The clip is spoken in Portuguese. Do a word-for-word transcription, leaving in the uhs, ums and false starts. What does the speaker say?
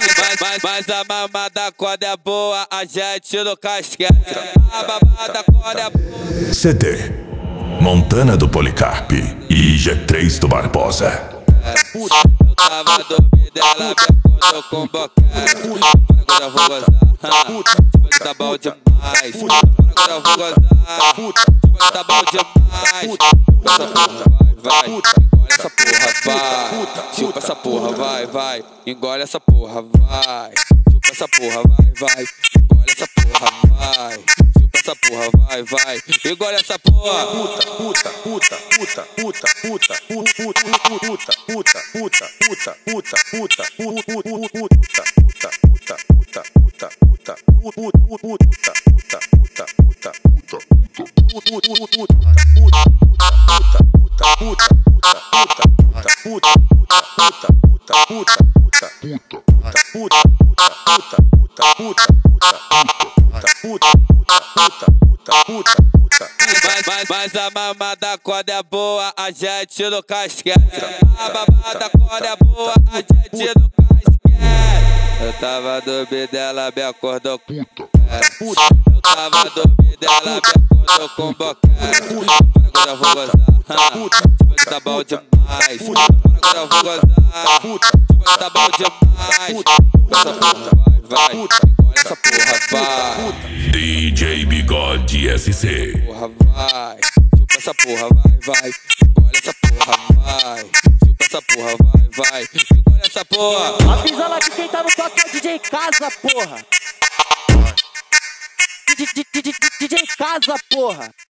Mas, mas, mas a mamada quando é boa, a gente nunca esquece. A mamada quando é boa. C D Montana do Policarpe e G três do Barbosa. Eu tava dormindo, ela me acordou com boquete. Agora eu vou gozar, tipo tá bom demais. Agora eu vou gozar, tipo tá bom demais. Chupa essa porra, vai, vai. Engole essa porra, vai, vai. Chupa essa porra, vai, vai. Engole essa porra, vai, vai. Chupa essa porra, vai, vai. Engole essa porra. Puta, puta, puta, puta, puta, puta, puta, puta, puta, puta, puta, puta, puta, puta, puta, puta, puta, puta, puta, puta, Mas, mas, mas a mamada quando é boa, a gente nunca esquece. A mamada quando é boa, a gente nunca esquece. Eu tava dormindo, ela me acordou com boquete. Eu tava dormindo, ela me acordou com boquete. Agora eu vou gozar, tipo tá bom demais. Agora eu vou gozar, tipo tá bom demais. Essa porra, vai, vai. Engole essa porra, vai. D J Bigode S C. Porra, vai. Chupa essa porra, vai, vai. Engole essa porra, vai. Chupa essa porra, vai, vai. Engole essa porra. Avisa lá que quem tá no toque é o D J Casa, porra. D J Casa, porra.